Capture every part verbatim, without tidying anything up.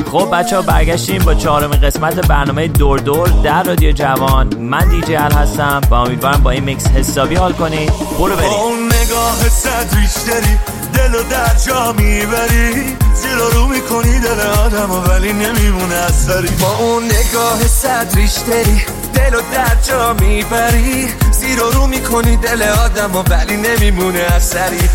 خب بچه ها برگشتیم با چهارمین قسمت برنامه دور دور در رادیو جوان. من دی جی ال هستم و امیدوارم با این میکس حسابی حال کنید. برو بریم. با اون نگاه صد ریشتری دلو در جا میبری، زیر رو میکنی دل آدم ولی نمیمونه اثری. با اون نگاه صد ریشتری دلو در جا میبری، زیر رو میکنی دل آدم ولی نمیمونه اثری.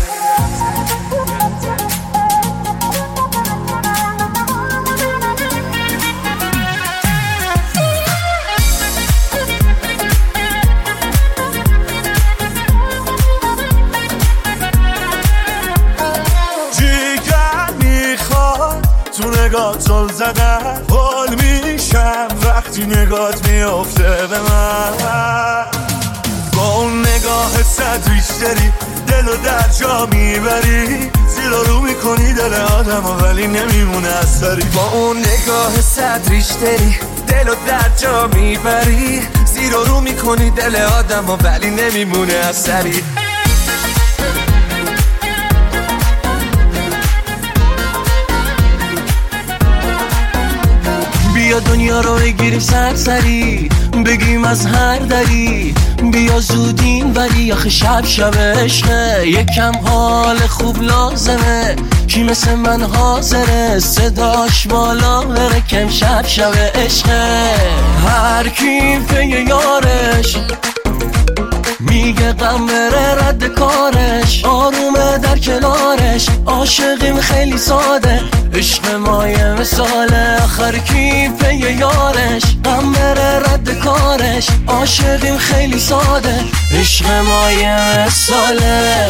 نگاه زل زدن حال میشم وقتی نگات میافته به من. با اون نگاه صد ریشتری دلو در جا میبری، زیر رو میکنی دل آدم ولی نمیمونه اثری. با اون نگاه صد ریشتری دلو در جا میبری، زیر رو میکنی دل آدم ولی نمیمونه اثری. بیا دنیا رو بگیریم سرسری، بگیم از هر دری، بیا زودین ولی آخه شب شب عشقه، یکم حال خوب لازمه، کی مثل من حاضره صداش بالا بره کم شب شب عشقه. هر کی پی یارش میگه غم بره رد کارش، آرومه در کنارش، عاشقیم خیلی ساده، عشق ما یه مثاله. آخر کی پی یارش غم بره رد کارش، عاشقیم خیلی ساده، عشق ما یه مثاله.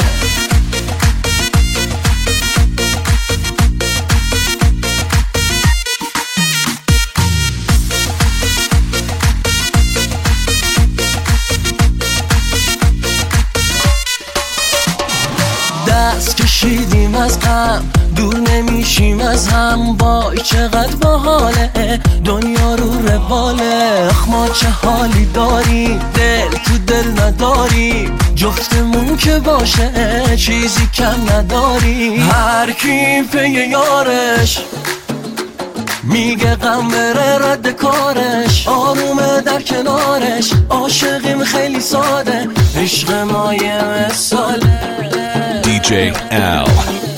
دست کشیدیم از غم دور نمیشیم از هم، وای چقدر باحاله دنیا رو رواله. اخ ما چه حالی داریم دل تو دل نداریم، جفتمون که باشه چیزی کم نداریم. هر کی پی یارش میگه غم بره رد کارش، آرومه در کنارش، عاشقیم خیلی ساده، عشق ما یه مثاله. دی جی L.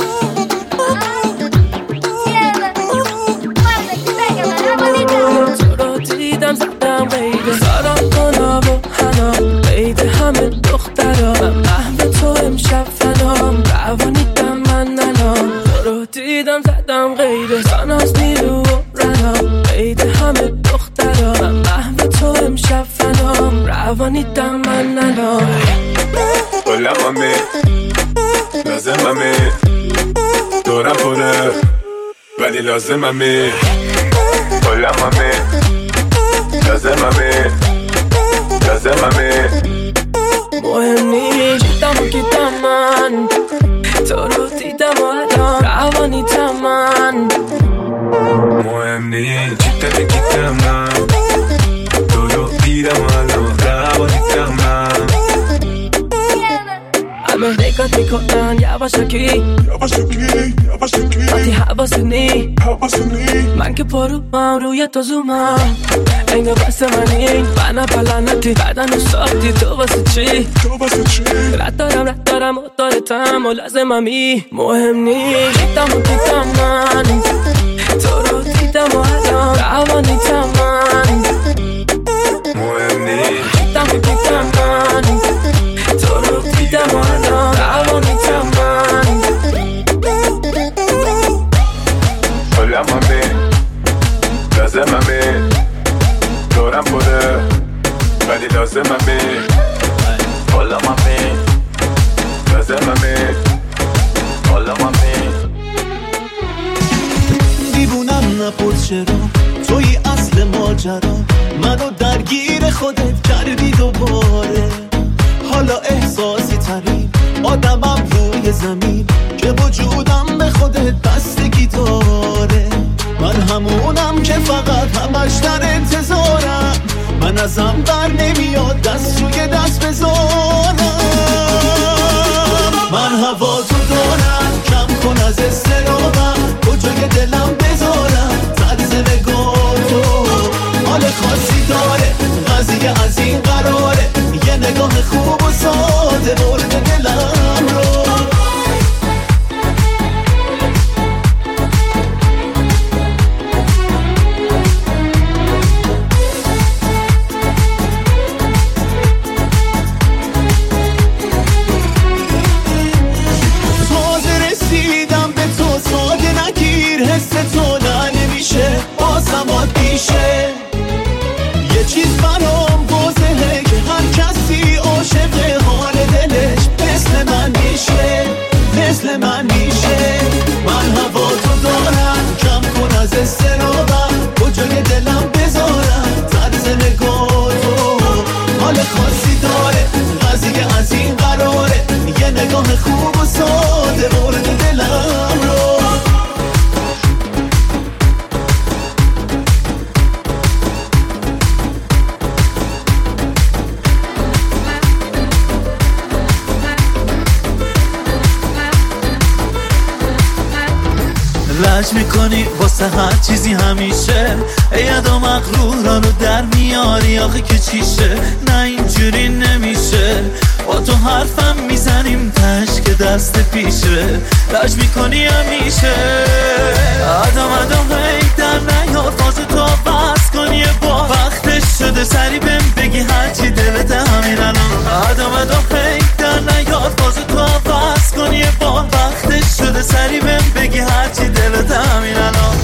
تو رو دیدم زدم قیده سارم کنم و هنام قیده همه دخترا، من محو تو امشب فنام روانیدم من ننام. تو رو دیدم زدم قیده ساناز نیرو و رنام قیده همه دخترا، من محو تو امشب فنام روانیدم من ننام. Hola mami, لازممی دورم پره ولی لازممی. Hola mami, لازممی لازممی. مهم نیست دیدم و گیدم من، تو رو دیدم و الان روانیدم من. مهم نیست دیدم و گیدم من، تو رو دیدم و الان روانیدم من. همه نگات میکنن یواشکی یواشکی یواشکی وقتی حواسونی حواسونی، من که پرو هم روی تو زومم، انگار واسه منی من پلنتی بدن و ساختی تو واسه چی تو واسه چی؟ رد دارم رد دارم و دارتم و لازممی. مهم نیست دیدم و دیدم من، تو رو دیدم و الان روانیدم من. مهم نیست دیدم و دیدم من، تو رو دیدم و الان روانیدم من. Hola mami, لازممی دورم پره ولی لازممی. Hola mami, لازممی Hola mami. دیوونم نپرس چرا توی اصل ماجرا، منو درگیر خودت کردی دوباره. حالا احساسی ترین آدمم روی زمین که وجودم به خودت بستگی داره. من همونم که فقط همش در انتظارم، من ازم بر نمیاد دست روی دست بذارم. من هوا تو دارم، کم کن از استرابم، کجای دلم بذارم، زد لج میکنی واسه هر چیزی همیشه، اید و مغرورانو در میاری آخه که چیشه. نه اینجوری نمیشه، با تو حرفم میزنیم تش که دست پیشه. لج میکنی همیشه، آدم آدم هی در نیار فاز تو بس کنی با وقتش شده سری بهم بگی هرچی دلت همین الان. آدم آدم هی در نیار فاز تو بس کنی با وقتش شده سری بهم بگی هرچی دلت همین الان.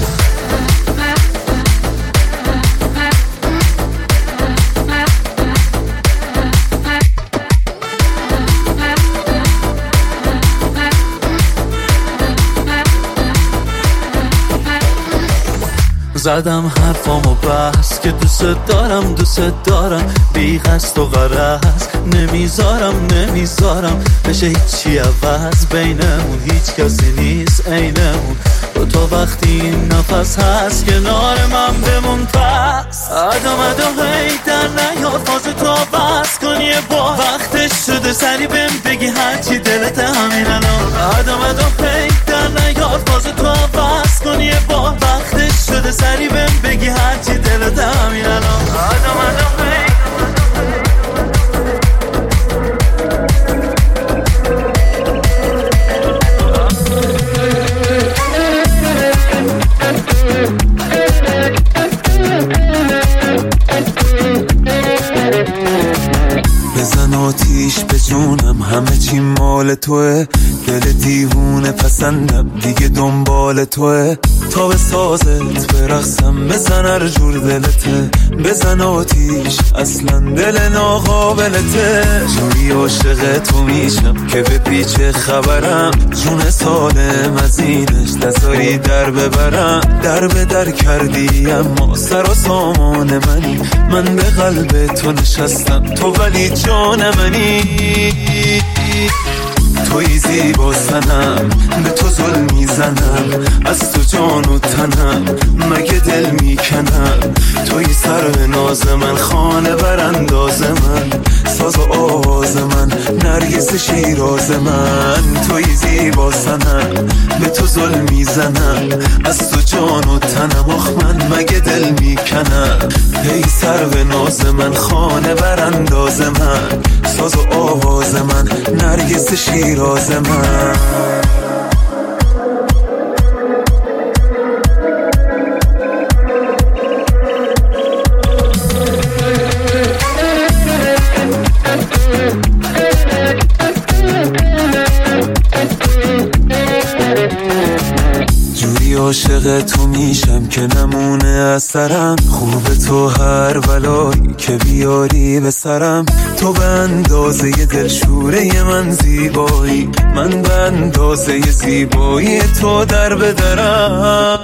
زدم حرفامو بس که دوست دارم دوست دارم، بی قصد و غرض نمیذارم نمیذارم بشه هیچی عوض، بینمون هیچ کسی نیست عینمون. با تو وقتی این نفس هست کنار من بمون پس. آدم آدم هی در نیار فاز تو بس کنی با وقتش شده سری بهم بگی هرچی دلت همین الان. آدم آدم هی در نیار فاز تو بس کنی با وقتش شده سری بهم بگی هرچی دلت همین الان. آدم آدم هی بزن آتیش به جونم، همه چی مال توه، دل دیوونه پسندم دیگه دنبال توه. تا به سازت برقصم بزن هر جور دلته، بزن آتیش اصلا دل ناقابلته. جوری عاشق تو میشم که به پیچ خبرم، جون سالم از اینش نذاری در ببرم. در به در کردی اما سر و سامان منی، من به قلب تو نشستم تو ولی جان منی. توی زیبا سنم به تو ظلم میزنم، از تو جان و تنم مگه دل میکنم. توی سر به ناز من، خانه برانداز من، ساز و آواز من، نرگس شیراز من. توی زیبا سنم به تو ظلم میزنم، از تو جان و تنم آخ من مگه دل میکنم. ای سر به ناز من، خانه برانداز من، ساز و آواز من، نرگس شیراز من. جوری عاشق تو میشم که نمونه از سرم، خوب تو هر بلایی که بیاری به سرم. تو به اندازه دلشوره من زیبایی، من به اندازه زیبایی تو در بدرم.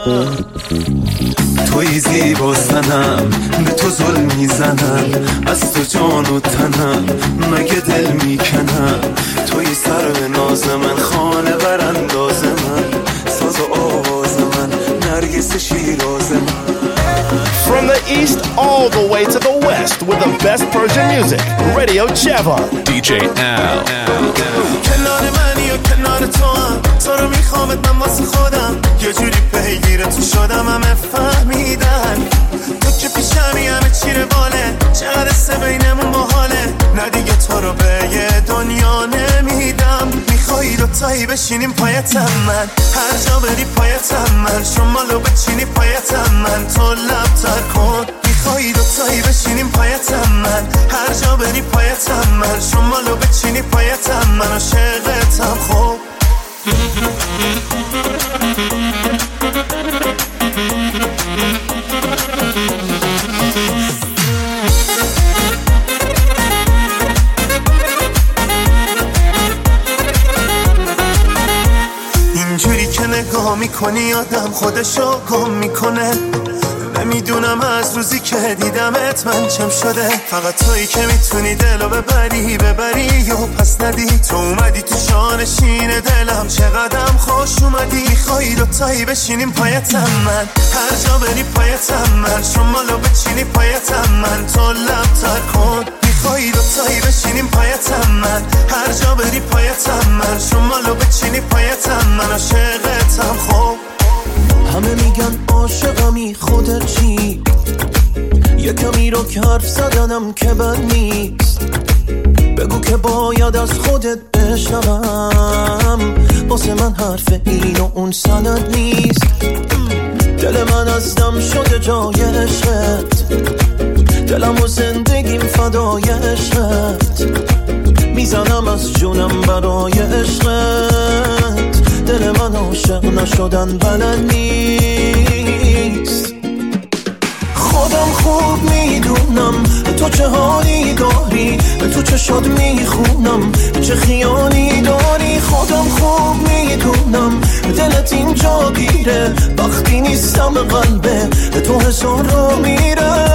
توی زیبا سنم به تو ظلم میزنم، از تو جان و تنم مگه دل میکنم. توی سر به ناز من، خانه برانداز من، ساز و آواز من، نرگس شیراز من. From the east all the way to the west with the best Persian music, Radio Chevan. دی جی Al. کنار منی و کنار تو هم، تو رو میخوامت من واسه خودم، یه جوری پیگیر تو شدم همه فهمیدن. تو که پیشمی همه چی رواله، چقدر سه بینمون باحاله. نه دیگه تو رو به یه دنیا نمیدم. میخوایی دوتایی بشینیم پایتم من، هر جا بری پایتم من، شمالو بچینی پایتم من، تو لب تر کن. میخوایی دوتایی بشینیم پایتم من، هر جا بری پایتم من، شمالو بچینی پایتم من، عاشقتم خوب. اینجوری که نگاه میکنی آدم خودشو گم میکنه. نمیدونم از روزی که دیدمت من چم شده، فقط تویی که میتونی دلو ببری ببری و پس ندی. تو اومدی تو جانشین دلم، چقدرم خوش اومدی. میخوایی دوتایی بشینیم پایتم من، هر جا بری پایتم من، شمالو بچینی پایتم من، تو لب تر کن. میخوایی دوتایی بشینیم پایتم من، هر جا بری پایتم من، شمالو بچینی پایتم من، عاشقتم خوب. میگن عاشقمی خودت چی؟ یه کمی رو که حرف زدنم که بد نیست، بگو که باید از خودت بشنوم، واسه من حرف این و اون سند نیست. دل من از دم شده جای عشقت، دلم و زندگیم فدای عشقت، میزنم از جونم برای عشقت. دل من عاشق نشدن بلد نیست. خودم خوب میدونم تو چه حالی داری، تو چه شاد میخونم چه خیالی داری. خودم خوب میدونم دلت اینجا گیره، وقتی نیستم قلبه تو هزار رو میره.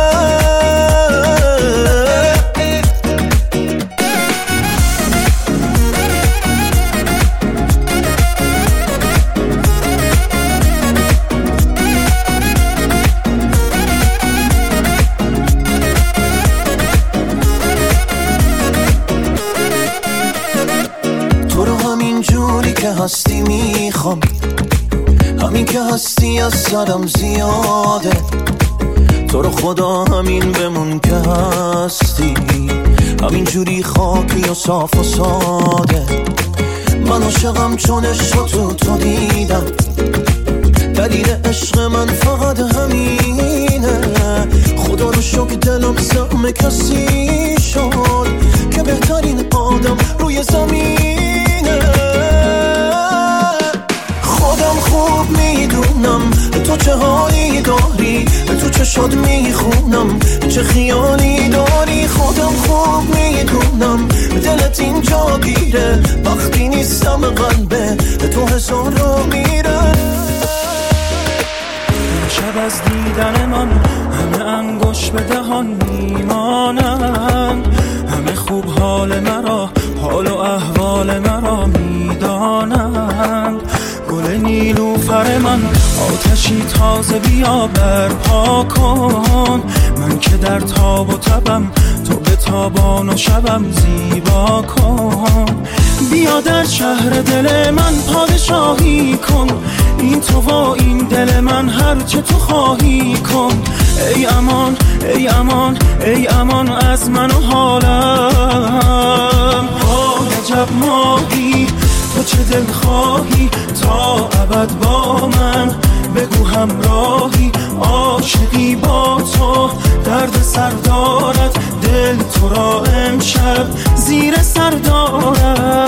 هستی میخوام، همین که هستی از سرم زیاده. تو رو خدا همین بمون که هستی، همین جوری خاکی و صاف و ساده. من عاشقم چون عشق تو تو دیدم، دلیل عشق من فقط همینه. خدا رو شکر دلم سهم کسی شد که بهترین آدم روی زمینه. خودم خوب میدونم تو چه حالی داری، تو چه شاد میخونم چه خیالی داری. خودم خوب میدونم دلت اینجا گیره، وقتی نیستم قلبه تو هزار رو میره. شب از دیدن من همه انگوش به دهان میمانن، همه خوب حال مرا حال و احوال مرا میدانند. گل نیلوفر من آتشی تازه بیا برپا کن، من که در تاب و تبم تو به تابان و شبم زیبا کن. بیا در شهر دل من پادشاهی کن، این تو و این دل من هر چه تو خواهی کن. ای امان ای امان ای امان از من و حالم. آه عجب ماهی تو چه دل خواهی تا ابد با من، بگو همراهی عاشقی با تو. درد سر دارد دل تو را امشب زیر سر دارد.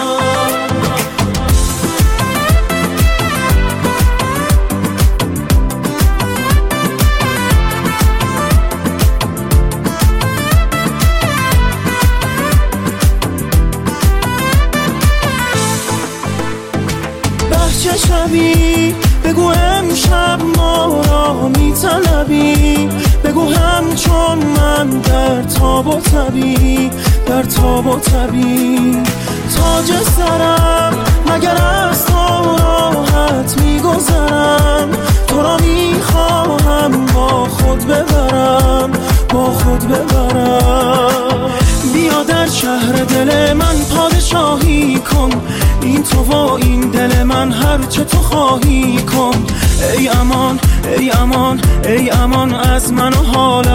شبی بگو امشب ما را میطلبی، بگو همچون من در تاب و تبی در تاب و تبی. تاج سرم مگر از تو راحت میگذرم، تو را میخواهم با خود ببرم با خود ببرم. بیا در شهر دل من پادشاهی کن، این تو و این دل من هر چه تو خواهی کن. ای امان ای امان ای امان از من و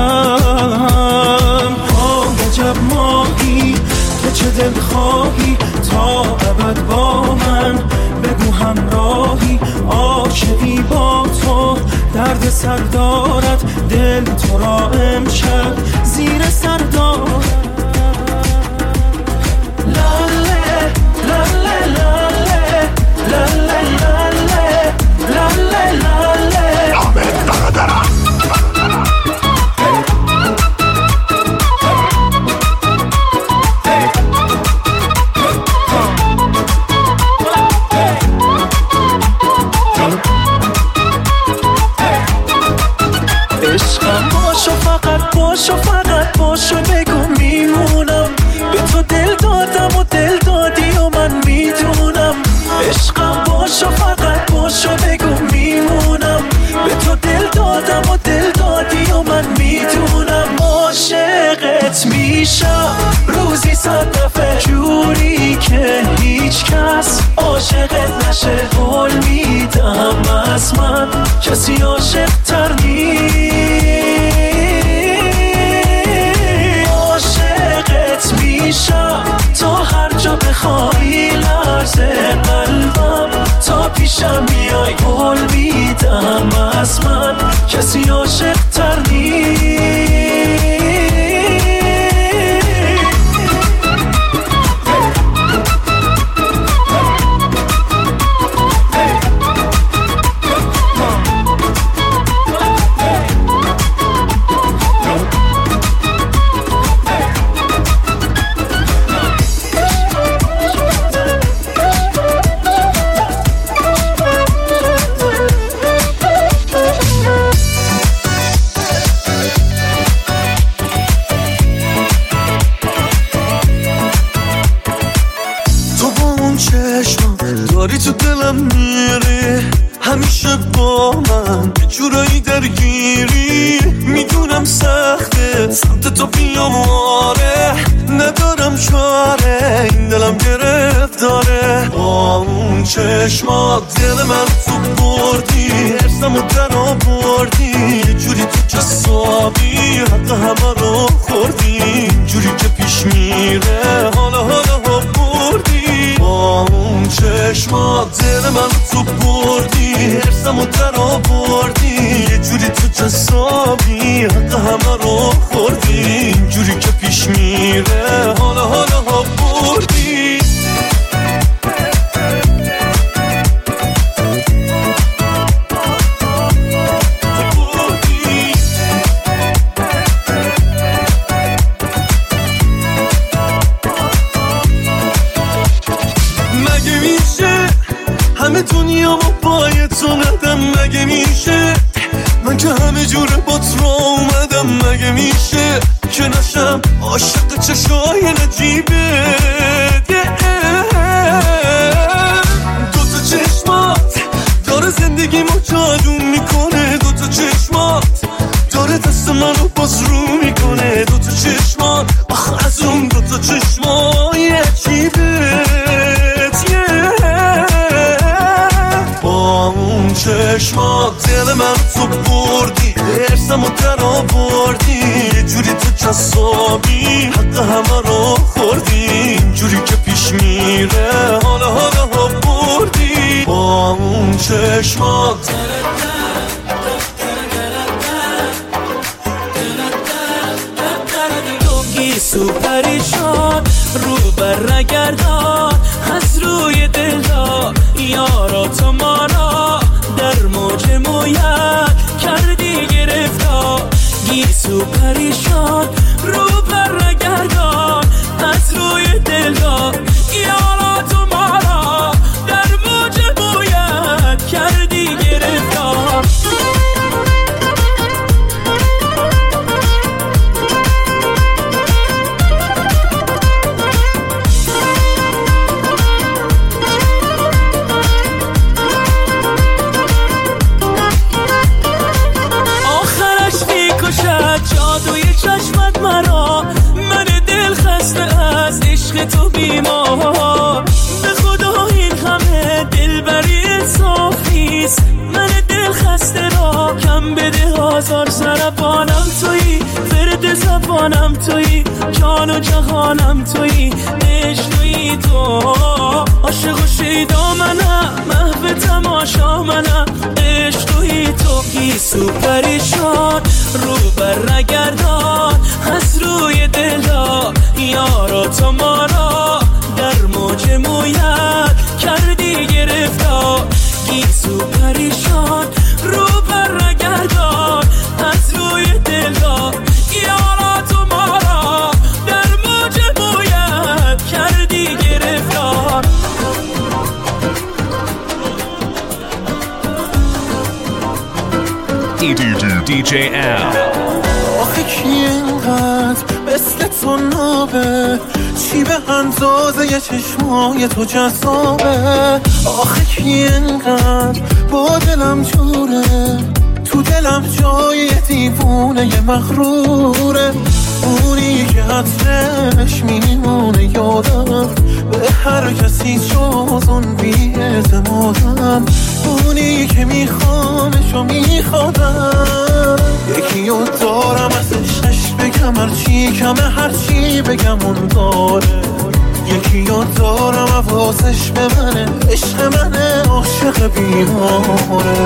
حالم. آه عجب ماهی تو چه دل خواهی تا ابد با من، بگو همراهی عاشقی با تو. درد سر دارد دل تو را امشب زیر سر دارد. لاله لاله لاله لاله لاله لاله حامد برادرم. عشقم باشو فقط باشو فقط باشو بگو میمونم، به تو دل دادم و دل دادی و من میدونم. عشقم باشو فقط باشو بگو میمونم، به تو دل دادم و دل دادی و من میدونم. عاشقت میشم روزی صد دفعه جوری که هیچ کس عاشقت نشه. قول میدم از من که کسی عاشق تر نیست. عاشقت میشم تا هر جا بخوای، لرزه قلبم تا پیشم بیای. قول میدم از من کسی عاشق تر نیست. داری تو دلم میری، همیشه با من یه جورایی درگیری. میدونم سخته سمت تو بیام، آره ندارم چاره، این دلم گرفتاره. با اون چشمات دل من تو بردی، ارسم و در آوردی. یه جوری تو جسابی حق همه رو خوردی، جوری که پیش میره حالا حالا ها بردی. با اون چشمات دل من تو بردی، ارسم و در آوردی. یه جوری تو جسابی حق همه رو خوردی، جوری که پیش میره حالا حالا ها بردی. همه دنیا ما باید تو ندم، مگه میشه من که همه جوره با تو اومدم. مگه میشه که نشم عاشق چشای نجیبه. دوتا چشمات داره زندگی ما جادو میکنه، دوتا چشمات داره دست منو باز رو میکنه. دوتا چشمات آخ از اون دوتا چشمای عجیبه. با اون چشمات دل من تو بردی، ارسم و در آوردی. یه جوری تو جسابی حق همه رو خوردی، جوری که پیش میره حالا حالا ها بردی. با اون چشمات دوگی سو پریشان رو برگردان از روی دلدار. یارا تو ما را در موج مویت کردی گرفتار. گیسو پریشان رو برگردان از روی دلدار. یارا تو ما را در موج مویت کردی گرفتار. جادوی چشمت مرا، من دل خسته از عشق تو بیمار. به خدا این همه دلبری انصاف نیست، من دل خسته را کم بده. هزار سربانم تویی، فرد زبانم تویی، جان و جهانم تویی، عشق تویی تو. عاشق و شیدا منم، محو تماشا منم، عشق تویی تو. گیسو پریشان رو برگردان از روی دلدار. یارا تو ما را در موج مویت کردی گرفتار. گیسو پریشان رو برگردان از روی دلدار. یارا تو ما را در موج مویت کردی گرفتار. دی جی Al. آخه کی اینقدر مثل تو نابه، چی به اندازه یه چشمای تو جذابه. آخه کی اینقدر با دلم جوره، تو دلم جای دیوونه یه مغروره. اونی که عطرش میمونه یادم، به هر کسی جز اون بی اعتمادم. اونی که میخوامش و می خودم یکی رو دارم از عشقش بگم هرچی کمه هرچی بگم اون داره یکی رو دارم حواسش به منه عشق منه عاشق بیماره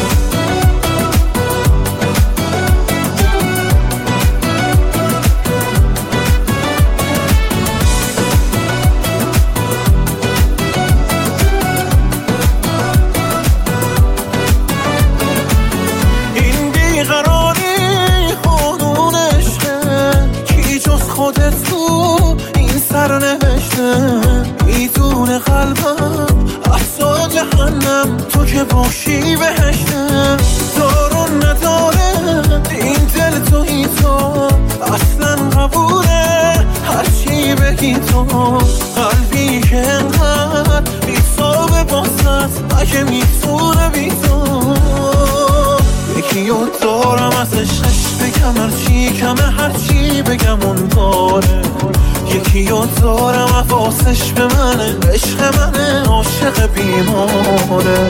خودت تو این سر نوشته میدونه قلبم اصلا جهنم تو که باشی بهشته دارون نداره این دل توی تو اصلا قبوله هرچی بگی تو قلبی که انقدر بیتابه باست اگه میتونه بی تو یکی رو دارم از عشقش بگم هرچی کمه هرچی بگم اون داره یکی رو دارم حواسش به منه عشق منه عاشق بیماره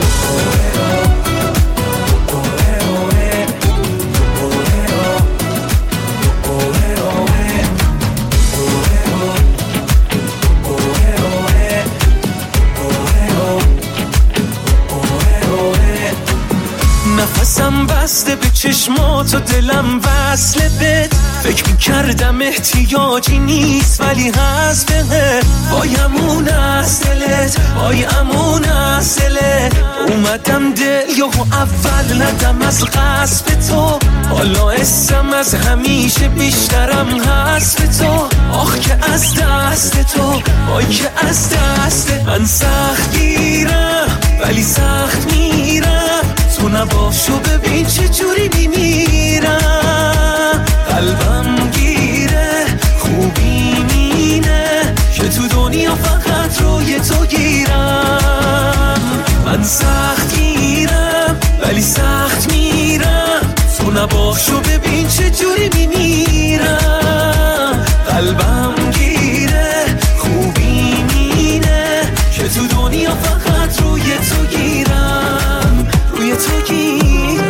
نفسم بسته به چشمات و دلم وصله بهت فکر میکردم احتیاجی نیست ولی هست بهت بایم از دلت بایم از دلت اومدم دل یهو اول ندم از غصب تو حالا اسم از همیشه بیشترم هست به تو آخ که از دست تو وای که از دست من سخت گیرم ولی سخت میرم تو نباشو ببین چه جوری میمیرم قلبم گیره خوبی مینه که تو دنیا فقط روی تو گیرم من سخت گیرم ولی سخت میرم تو نباشو ببین چه جوری میمیرم قلبم گیره خوبی مینه که تو دنیا فقط روی تو گیرم روی تو گیرم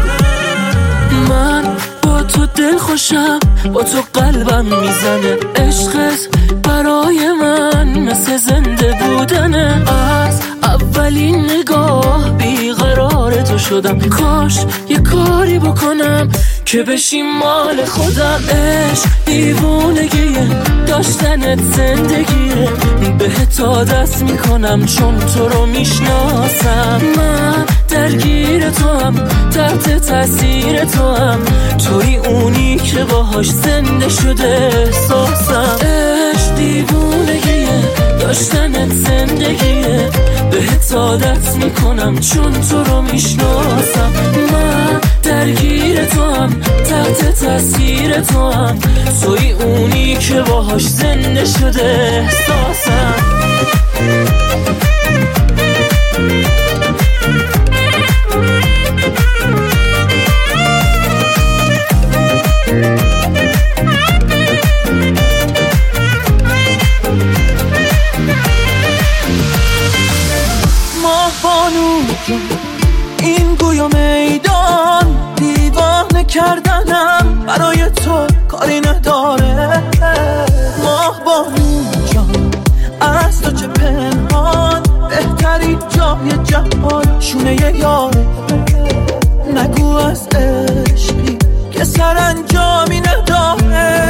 من با تو دل خوشم با تو قلبم میزنه عشقت برای من مثل زنده بودنه از اولین نگاه بیقرار تو شدم کاش یه کاری بکنم که بشی مال خودم عشق دیوونگیه داشتنت زندگیه بهت عادت میکنم چون تو رو میشناسم من درگیر تو هم تحت تاثیر تو هم توی اونی که باهاش زنده شده احساسم عشق دیوونگیه داشتنت زندگیه بهت عادت میکنم چون تو رو میشناسم من درگیر تو هم تحت تاثیر تو هم توی اونی که باهاش زنده شده احساسم ماه بانو این گوی و میدان دیوانه کردنم برای تو کاری نداره ماه بانو جان از تو چه پنهان بهترین جای جهان شونه یاره نگو از عشقی که سرانجامی نداره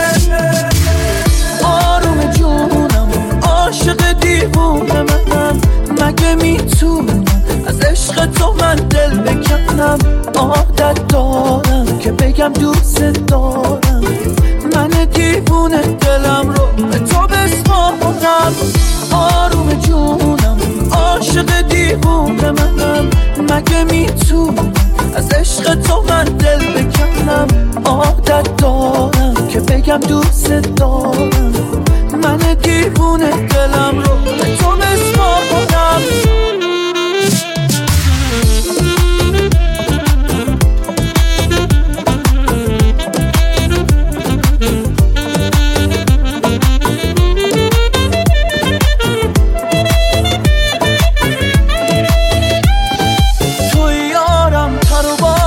آروم جونم عاشق دیوونه منم مگه میتونم از عشق تو من دل بکنم عادت دارم که بگم دوست دارم من دیوونه دلم رو به تو بسپارم آروم جونم عاشق دیوونه منم مگه میتونم از عشق تو من دل بکنم عادت دارم که بگم دوست دارم من دیوونه دلم رو به تو بسپارم تو یارم تر و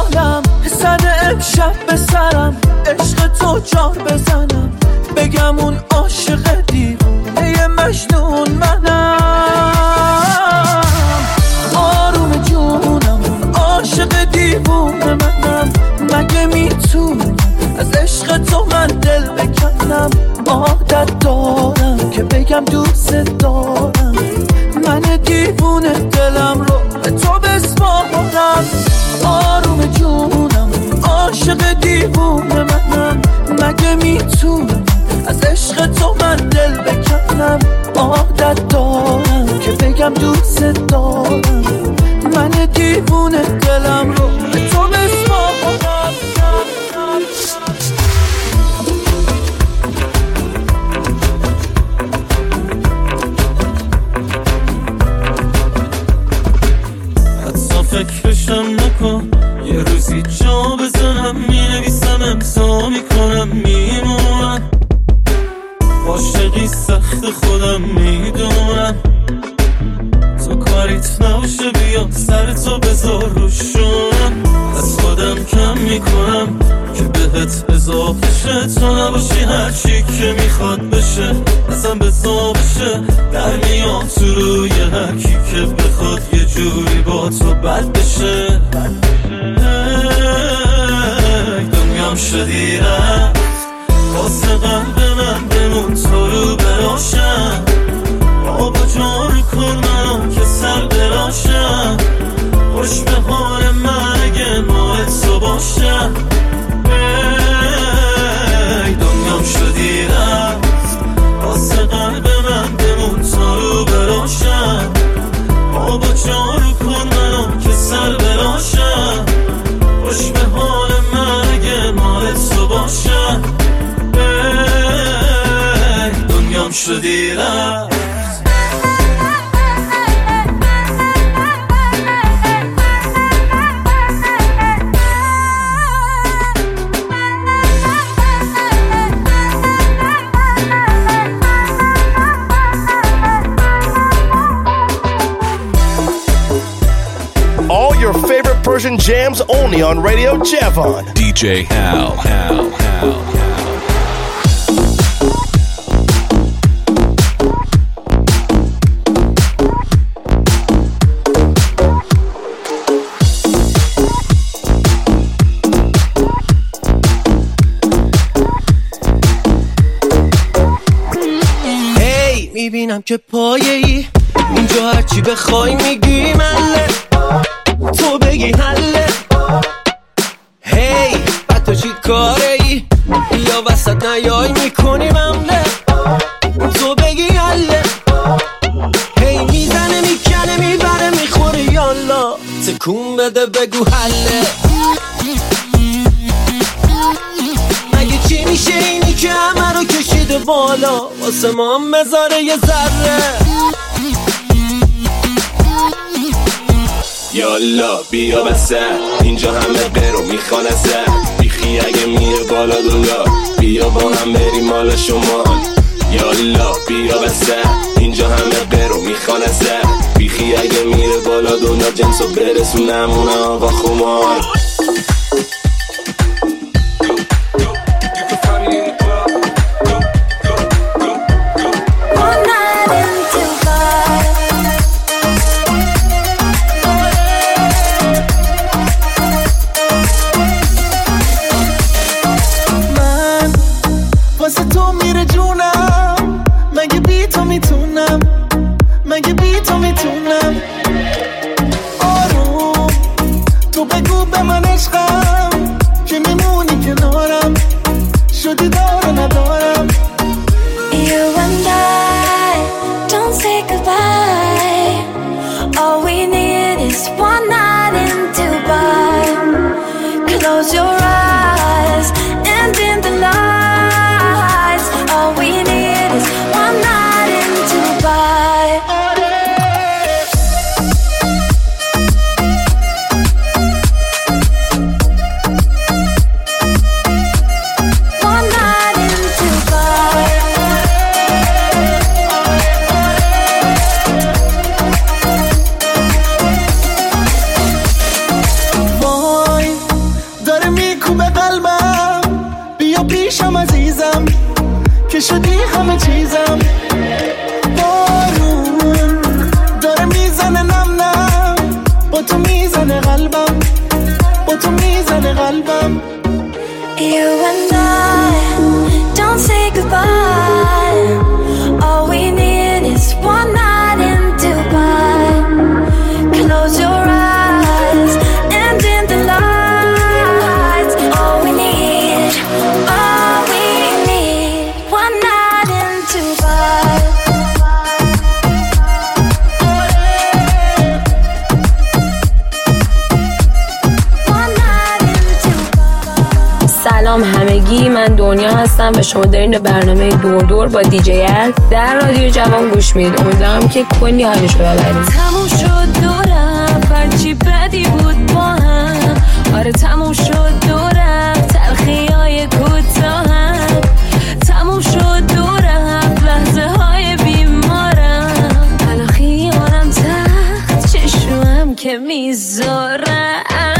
دیوونه منم، مگه میتونم از عشق تو من دل بکنم؟ عادت دارم که بگم دوست دارم، من دیوونه دلم رو به تو بسپارم. آروم جونم عاشق دیوونه منم، مگه میتونم از عشق تو من دل بکنم؟ عادت دارم که بگم دوست دارم، من دیوونه دلم رو به تو بسپارم. حتی فکرشم نکن، یه روزی جا بزنم، مینویسم امضا میکنم میمونم. عاشقی سخت خودم میدونم، تو کاریت نباشه بیا سرتو بذار روشونم. از خودم کم میکنم که بهت اضافه شه، تو نباشی هرچی که میخواد بشه ازم بزا بشه. در میام تو روی هرکی که بخواد یه جوری با تو بد بشه. دنیام شدی رفت واسه قلب من، بمون تو رو براشم. آبا جارو کن منو که سر براشم، خوش به حال من اگه مال تو باشم. ای دنیام شدی رفت واسه قلب من، بمون تو رو براشم. آبا جارو کن منو که سر براشم، خوش به حال من اگه مال تو باشم. ای دنیام شدی رفت. All your favorite Persian jams only on Radio Javon. D J Al, Al, Al, Al. Hey, میبینم که پایه‌ای اینجا، هرچی بخوای میگی مله، تو بگی حله. هی بعد تو چی کاره ای؟ یا وسط نیای میکنی ممله، تو بگی حله. هی میزنه میکنه میبره میخوره یالا، تکون بده بگو حله. مگه چی میشه اینی که همه رو کشیده بالا، واسه ما هم مزاره یه ذره. یالا بیا وسط، اینجا همه برو میخوان ازت. بیخی اگه میره بالا دلار، بیا با هم بریم مال شمال. یالا بیا وسط، اینجا همه برو میخوان ازت. بیخی اگه میره بالا دلار، جنسو برسونمونه آقا خمار. قلبم. You and I don't say goodbye. All we need is one night in Dubai. Close your eyes and dim the lights. All we need, all we need, one night in Dubai. سلام همگی، من دنیا هستم و شما دارین به برنامه دور دور با دیجی ال در رادیو جوان گوش میدید. امیدوارم که کلی حالشو ببرید. تموم شد دورم هرچی بدی بود با هم، آره تموم شد دورم تلخیای کوتاهم، تموم شد دورم لحظه های بیمارم، الان خیالم تخت چشمم که میذارم،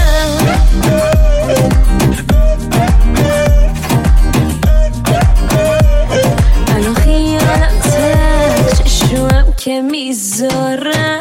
که میذارم.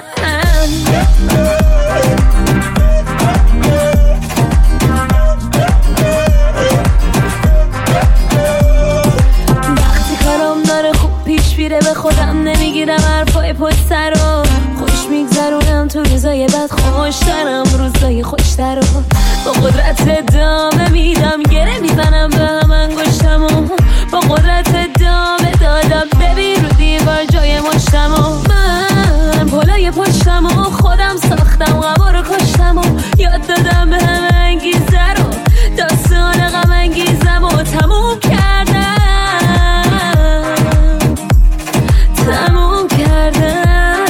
وقتی کارم داره خوب پیش میره به خودم نمیگیرم حرفای پشت سر رو، خوش میگذرونم تو روزای بد خوشترم روزای خوشتر رو، با قدرت ادامه میدم گره میزنم به هم انگشتم و با قدرت ادامه دادم ببین رو دیوار جای مشتم و من پلای پشتم و خودم ساختم غم رو کشتم و یاد دادم به همه انگیزه رو داستان غم انگیزم و تموم کردم تموم کردم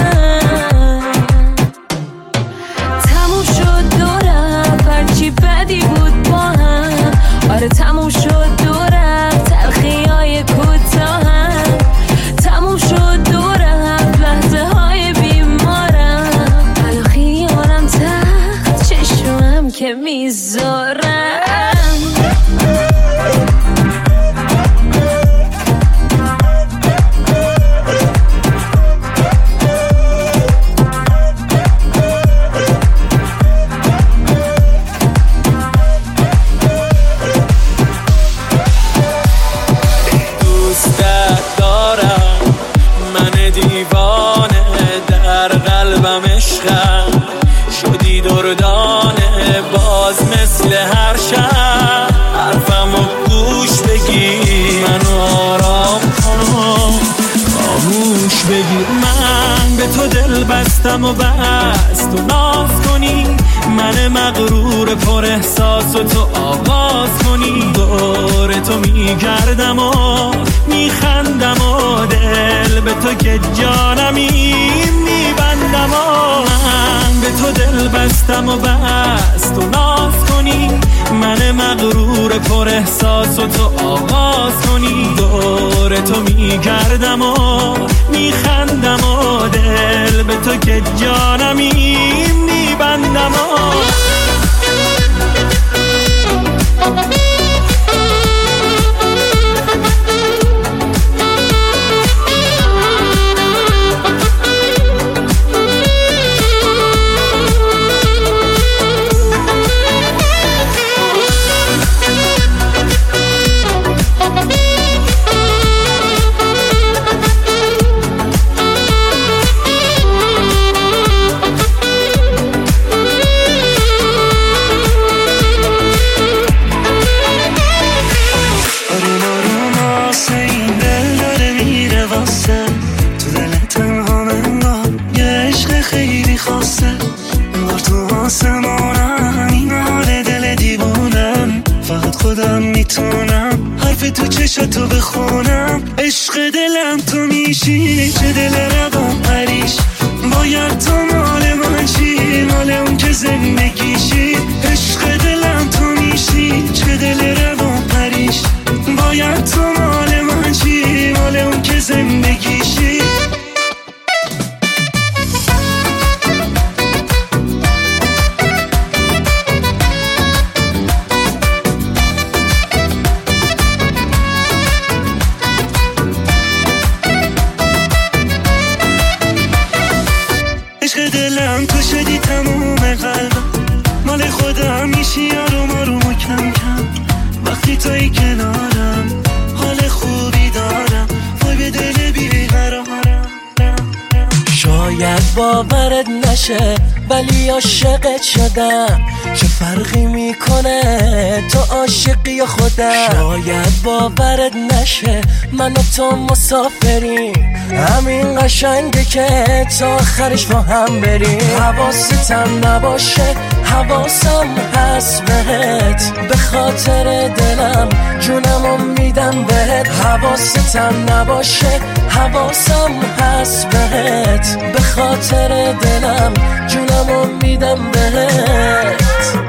تموم شد دورم هرچی بدی بود با هم، آره تموم شد دورم تلخیای کوتاهم، تموم شد دورم لحظه های بیمارم، الان خیالم تخت چشمم که میذارم. شدی دردانه باز مثل هر شب، حرفمو گوش بگیر منو آرام کن خاموش بگیر. من به تو دل بستم و بست و ناز کنی، من مغرور پر احساس و تو آغاز کنی، دور تو میگردم و میخندم و دل به تو که جانمی میبندم و من به تو دل بستم و بست و ناز کنی، من مغرور پر احساس و تو آغاز کنی، دور تو میگردم و میخندم و دل به تو که جانمی میبندم و تو چشاتو بخونم، عشق دلم تو میشی، چه دل روان پریش باید تو مال من چی، مال اون که زندگیشی، عشق دلم تو میشی، چه دل روان پریش باید تو مال من چی، مال اون که زندگیشی. عشق دلم تو شدی تموم قلبم، مال خودم میشی باورت نشه ولی عاشقت شدم. چه فرقی میکنه تو عاشقی یا خودم؟ شاید باورت نشه من و تو مسافریم، همین قشنگه که تا آخرش با هم بریم. حواستم نباشه حواسم هست بهت، به خاطر دلم جونمو میدم بهت. حواستم نباشه حواسم هست بهت، به خاطر دلم جونمو میدم بهت.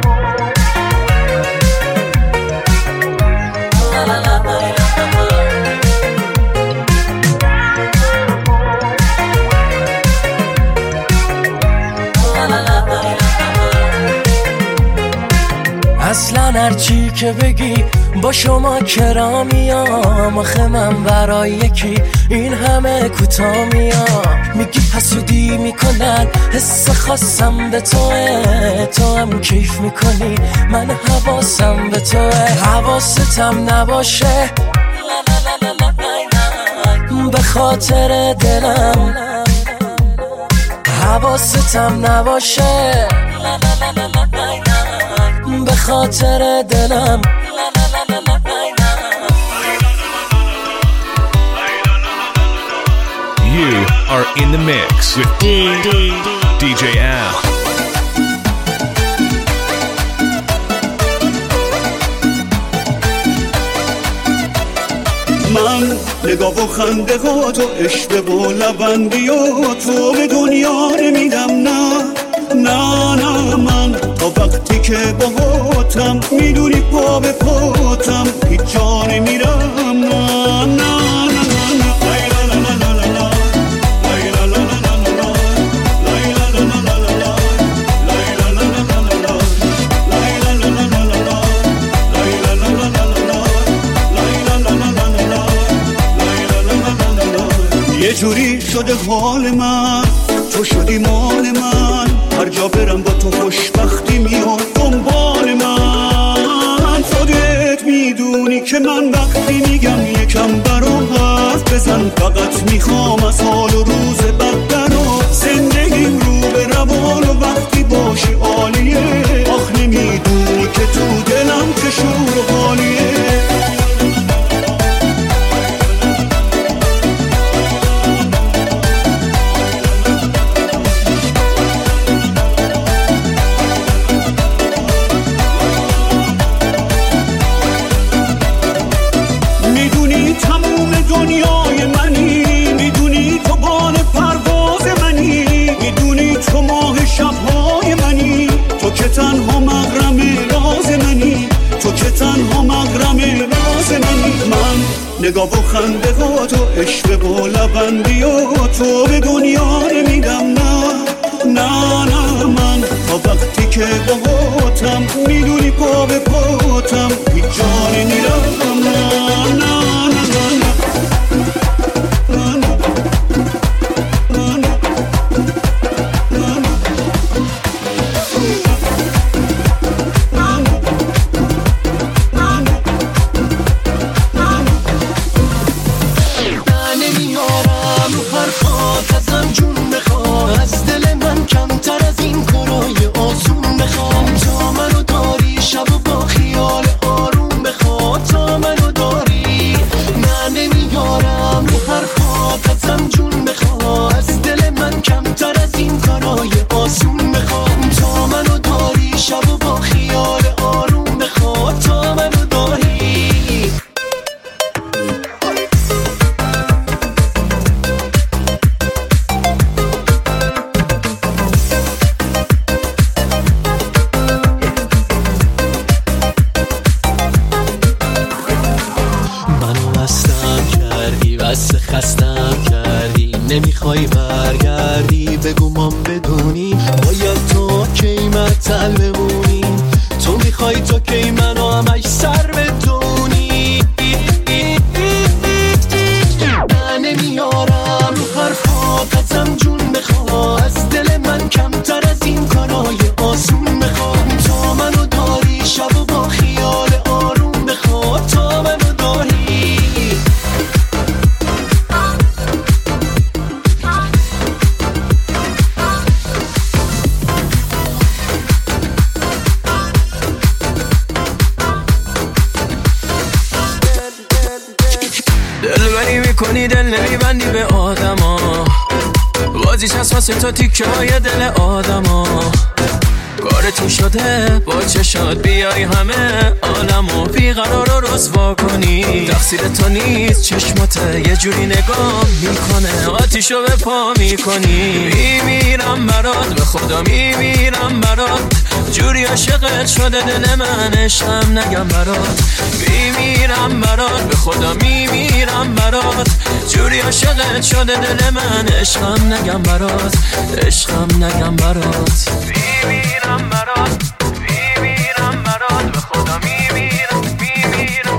اصلا هرچی که بگی با شما کرا میام، آخه من برای یکی این همه کوتا میام. میگی حسودی میکنن حس خاصم به توه، تو هم کیف میکنی من حواسم به توه. حواستم نباشه به خاطر دلم، حواستم نباشه به خاطر دلم. You are in the mix with دی جی Al. من نگاه و خنده ها تو عشق و لبندی و تو به دنیا نمیدم. نه نه نه من تا وقتی که باهاتم میدونی پا به پاتم هیچ جا نمیرم. نه نه یه جوری شده حال من، تو شدی مال من، هر جا برم با تو خوشبختی میاد دنبال من. خودت میدونی که من وقتی میگم یکم برام حرف بزن، فقط میخوام از حال و روز بد درا زندگیم رو به روان و وقتی باشی عالیه. آخ نمیدونی که تو دلم چه شور و حالیه. تنها مغرم راز منی، تو که تنها مغرم راز منی. من نگاه و خنده ها تو عشق و لبندی و تو به دنیا نمیدم. نه نه نه من تا وقتی که باهاتم میدونی پا به پاتم هیچ جا نمیرم. نه نه نه نه خستم کردی، نمیخوای برگردی، بگو ما بدونی باید تو کی مطل بمونی. تو میخوای تو کی منو همش سر بدونی. من نمیارم رو حرفات ازم جون بخوا، از دل من کمتر از این کارای آسون بخوام. تا منو داری شب و با خیال آروم بخوا، تا منو داری. میکنی دل نمیبندی به آدما، بازیش هست واسه تو تیکه های دل آدما. کارتون شده با چشات بیای همه عالمو بیقرار رو رسوا کنی. تقصیر تو نیست چشماته یه جوری نگاه میکنه آتیشو به پا میکنی. میمیرم برات به خدا میمیرم برات، جوری عاشقت شده دل من عشقم نگم برات. میمیرم برات به خدا میمیرم برات، جوری عاشقت شده دل من عشقم نگم برات، عشقم نگم برات. میمیرم برات میمیرم برات به خدا میمیرم میمیرم.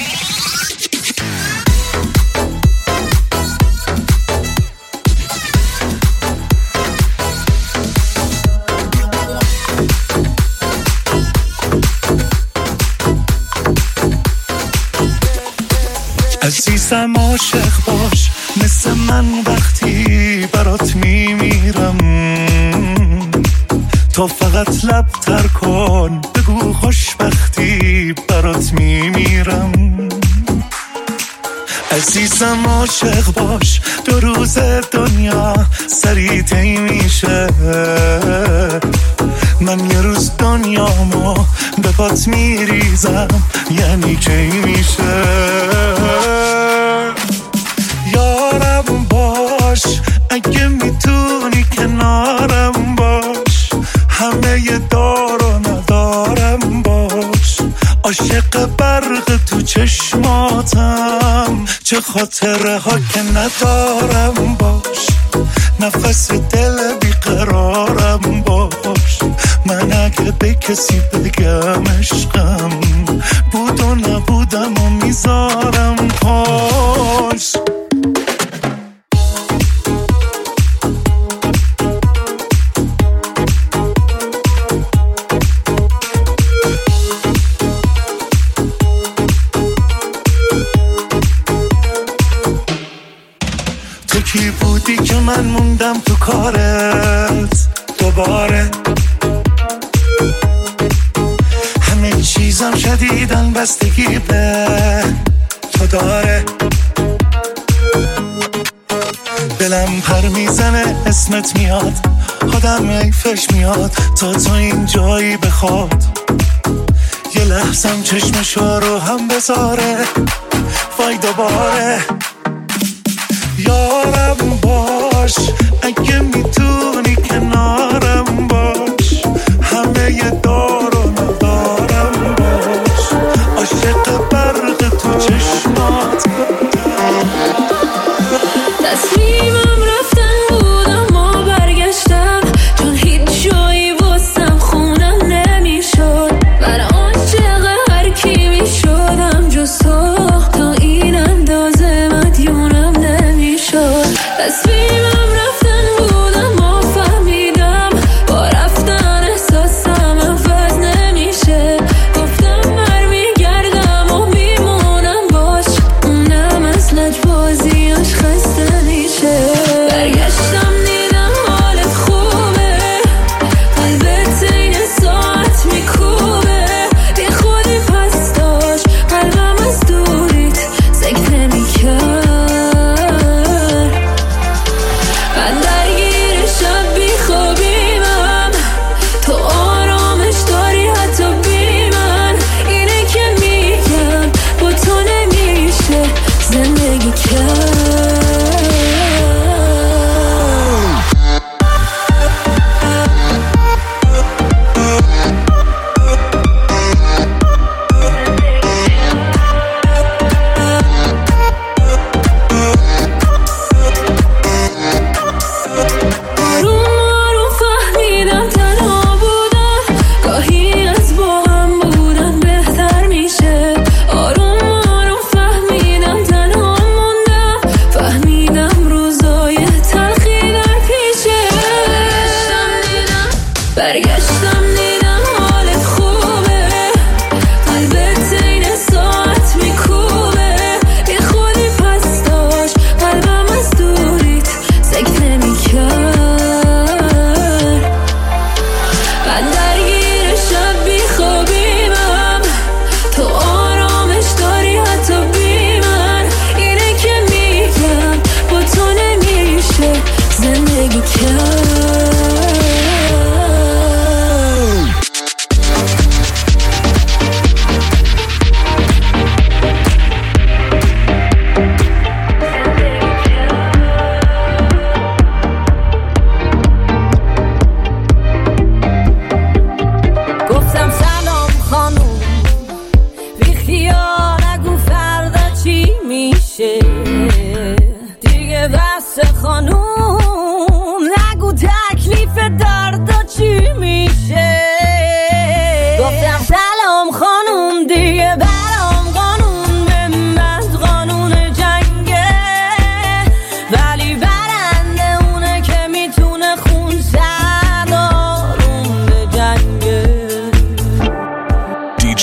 عزیزم عاشق باش مثل من وقتی برات میمیرم، تو فقط لب تر کن بگو خوشبختی برات میمیرم. عزیزم عاشق باش دو روز دنیا سری طی میشه، من یه روز دنیامو به پات میریزم یعنی کی میشه. یارم باش اگه میتونی کنارم باش، همه ی دار و ندارم باش. عاشق برق تو چشماتم چه خاطره ها که ندارم باش. نفس دل بیقرارم باش، من اگه به کسی بگم عشقم بود و نبودم و میذارم پاش. تو کی بودی که من موندم تو کارت دوباره، همه چیزم شدیدن بستگی به تو داره. دلم پر میزنه اسمت میاد، آدم ایفش میاد تا تو این جایی بخواد. یه لحظم چشمشو رو هم بذاره وای دوباره. یارم باش اگه میتونی کنارم باش، همه ی دار و ندارم باش. عاشق برق تو چشمات تصمیمم رفتن بود اما برگشتم، چون هیچ جایی واسم خونم نمیشد. من عاشق هر کی میشدم جز تو، تا این اندازه مدیونم نمیشد. تصمیمم رفتن بود اما فهمیدم با رفتن احساسم عوض نمیشه. گفتم برمیگردم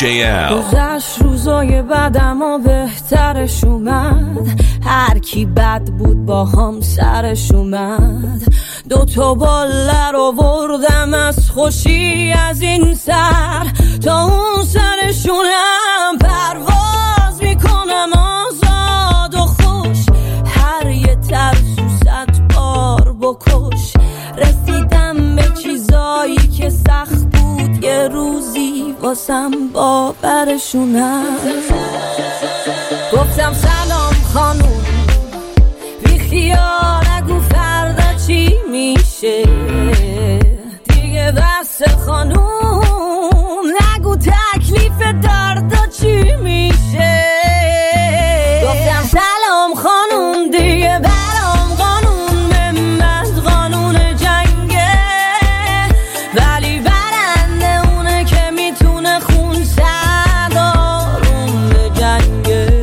L. گذشت روزای بعدم و بهترش اومد، هر کی بد بود با هم سرش اومد. دو تا باله رو بردم از خوشی از این سر تا اون سرشونم، پرواز میکنم آزاد و خوش، هر یه ترسو صد بار بکش. رسیدم به چیزایی که سخت بود یه روزی واسم باورشونم. گفتم سلام خانوم، بی خیال نگو فردا چی میشه دیگه، بس خانوم نگو تکلیف دردا چی میشه. گفتم سلام خانوم دیگه برام قانون ممت قانون جنگه، ولی برنده اونه که میتونه خون صد آروم بجنگه.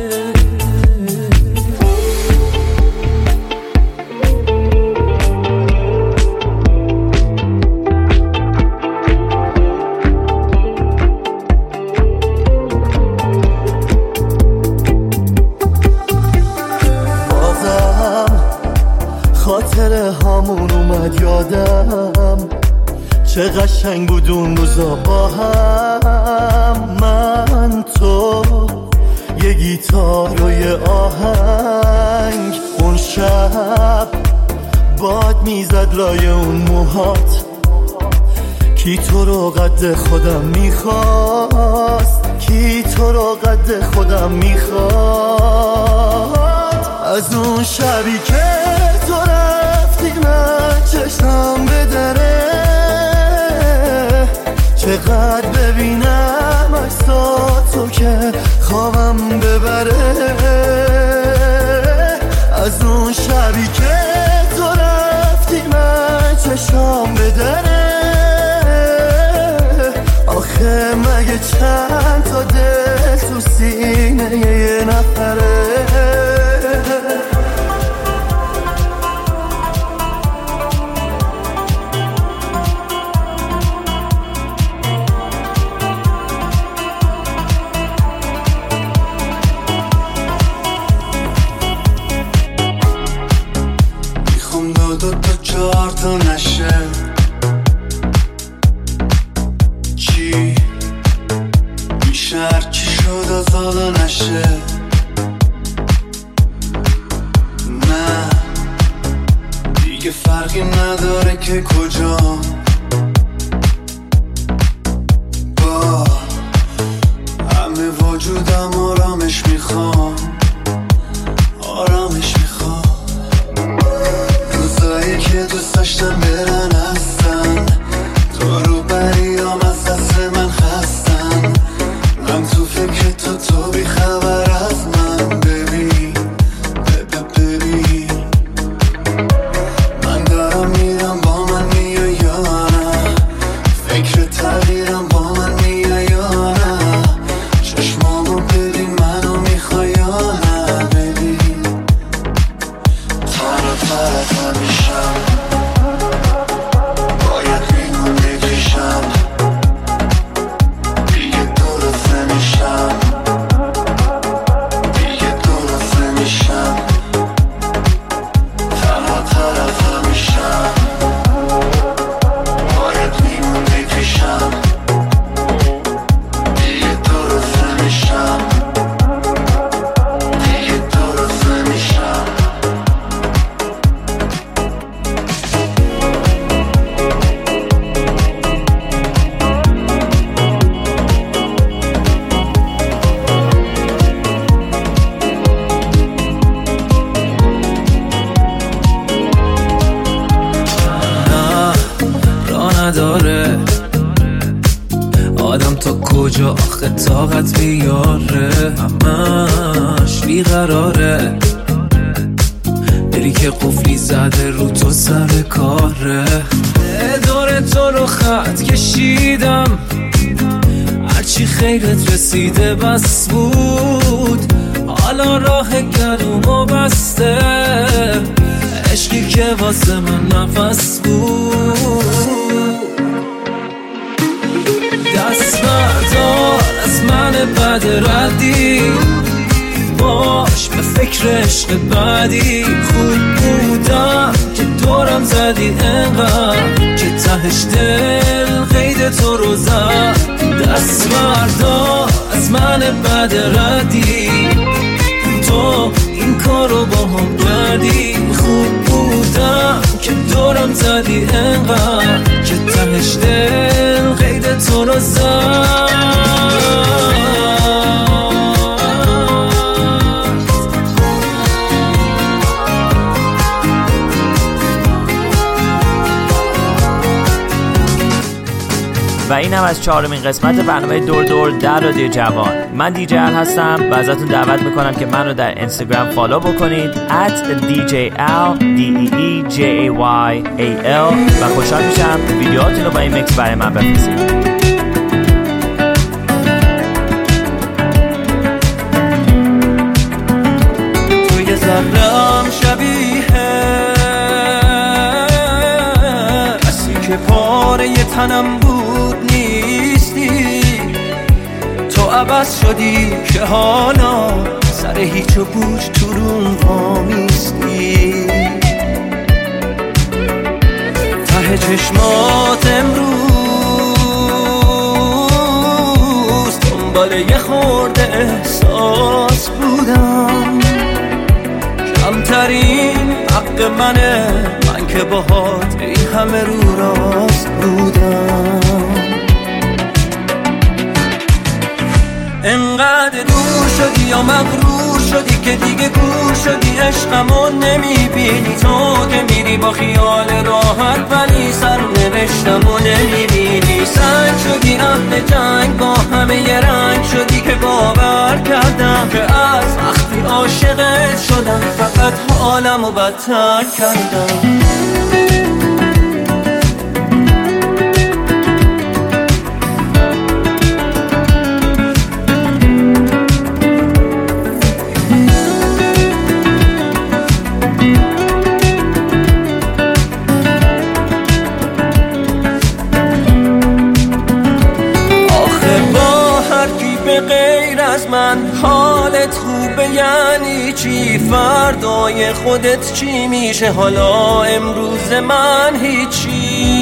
خاطره هامون اومد یادم، چه قشنگ بود اون روزا با هم. من تو یه گیتار و یه آهنگ، اون شب باد میزد لای اون موهات، کی تو رو قد خودم میخواست، کی تو رو قد خودم میخواست. از اون شبی که تو رفتی من چشم به دره، چقدر ببینم عکساتو که خوابم ببره. از اون شبی که تو رفتی من چشم به دره، آخه مگه چند تا دل تو سینه یه نفره. دو تا چهار تا نشه چی میشه، هرچی شد از حالا نشه. نه دیگه فرقی نداره که کجا، با همه وجودم آرامش میخوام، آرامش میخوام. روزایی که دوست داشتم برن هستن، تو رو بریام از دست من خستن. من تو فکر تو تو بی خبر از من، ببین ببین من دارم میرم با من میای یا نه، فکر تغییرم با من میای یا نه. چشمامو ببین منو میخوای یا نه، ببین تنها ترت نمیشم، باید بیمون بکشم، دیگه درست نمیشم، دیگه درست نمیشم. تنها طرف نمیشم، باید بیمون بکشم، دیگه درست نمیشم، دیگه درست نمیشم. نه راه نداره آدم تا کجا آخه طاقت بیاره، همش بیقراره. دلی که قفلی زده رو تو سر کاره، دور تو رو خط کشیدم، هرچی خیرت رسیده بس بود، حالا راه گلومو بسته، عشقی که واسه من نفس بود. دست بردار از از من بد ردی، باش به فکر عشق بعدی. خوب بودم که دورم زدی انقدر که تهش دل قید تو رو زد. دست مردا از من بد ردی، تو این کارو با هم کردی. خوب بودم که دورم زدی انقدر که تهش دل قید تو رو زد. و این هم از چهارمین قسمت برنامه دور دور در رادیو جوان. من دیجی ال هستم و ازتون دعوت میکنم که من رو در اینستاگرام فالو بکنید at دیجی ال دی ای ای جی ای وای ای ال و خوشحال میشم ویدیوهاتون رو با این مکس برای من بفرستید. توی ذره‌ام شبیه کسی که پاره تنم بود نیستی. تو عوض شدی که حالا سر هیچ و پوچ تو روم آمیستی. ته چشمات امروز دنبال یه خورده احساس بودم. کمترین حق منه من که باهات این همه رو راست بودم. انقدر دور شدی یا مغرور شدی که دیگه گور شدی عشقمو نمیبینی. تو که میری با خیال راحت ولی سرنوشتمو نمیبینی. سنگ شدی اهل جنگ با همه یه رنگ شدی که باور کردم که از وقتی عاشقت شدم فقط حالمو بدتر کردم. من حالت خوبه یعنی چی؟ فردای خودت چی میشه؟ حالا امروز من هیچی.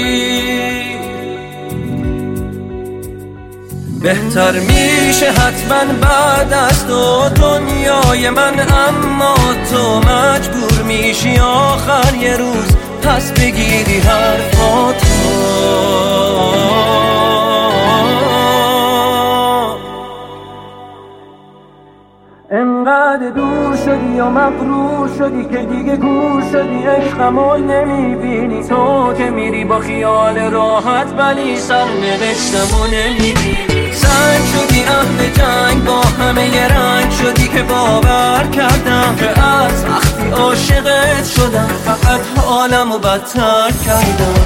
بهتر میشه حتما بعد از تو دنیای من، اما تو مجبور میشی آخر یه روز پس بگیری حرفاتو. انقدر دور شدی یا مغرور شدی که دیگه گور شدی عشقمو نمیبینی. تو که میری با خیال راحت ولی سرنوشتمو نمیبینی. سنگ شدی اهل جنگ با همه یه رنگ شدی که باور کردم که از وقتی عاشقت شدم فقط حالمو بدتر کردم.